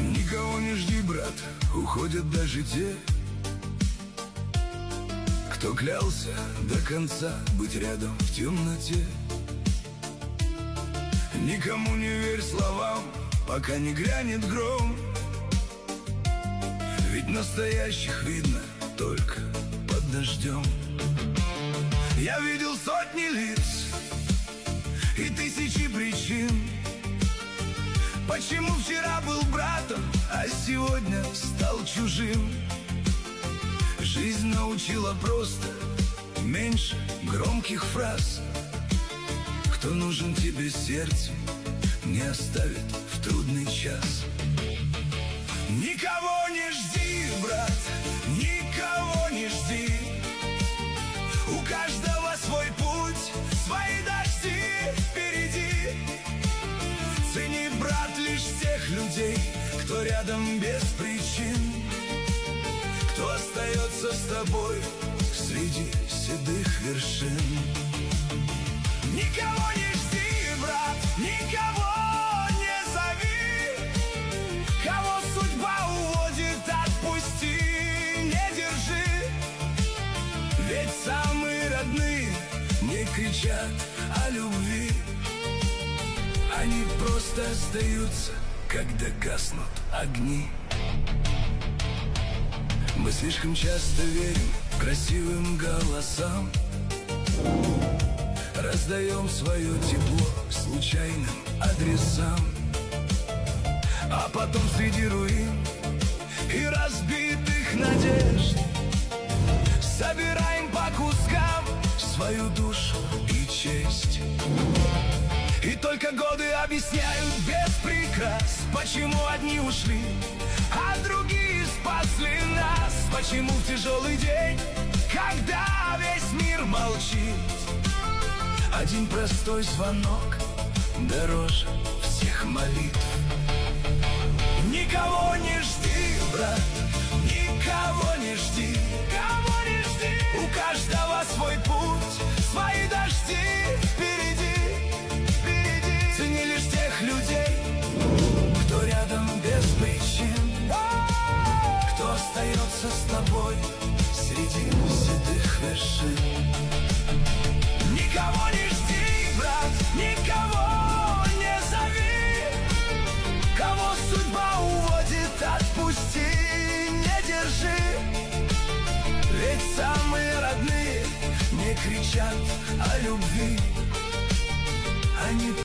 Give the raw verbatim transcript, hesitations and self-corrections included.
Никого не жди, брат, уходят даже те, кто клялся до конца быть рядом в темноте. Никому не верь словам, пока не грянет гром, ведь настоящих видно только под дождем. Я видел сотни лиц и тысячи причин, почему вчера был братом, а сегодня стал чужим. Жизнь научила просто меньше громких фраз. Кто нужен тебе сердцем, не оставит в трудный час. Никого не жди, брат, никого не жди. У каждого свой путь, свои дожди впереди. Цени, брат, лишь тех людей, кто рядом без причин, кто остается с тобой среди седых вершин. Никого не жди, брат, никого не зови. Кого судьба уводит, отпусти, не держи. Ведь самые родные не кричат о любви, они просто остаются, когда гаснут огни. Мы слишком часто верим красивым голосам, раздаем свое тепло случайным адресам, а потом среди руин и разбитых надежд собираем по кускам свою душу и честь. И только годы объясняют без прикрас, почему одни ушли, а другие спасли нас. Почему в тяжелый день, когда весь мир молчит, один простой звонок дороже всех молитв. Никого не жди, брат, никого не жди, кого не жди. У каждого свой путь, свои дожди впереди, впереди. Цени лишь тех людей, кто рядом без причин, кто остается с тобой среди седых вершин. Никого не жди, брат, никого не зови. Кого судьба уводит, отпусти, не держи. Ведь самые родные не кричат о любви, они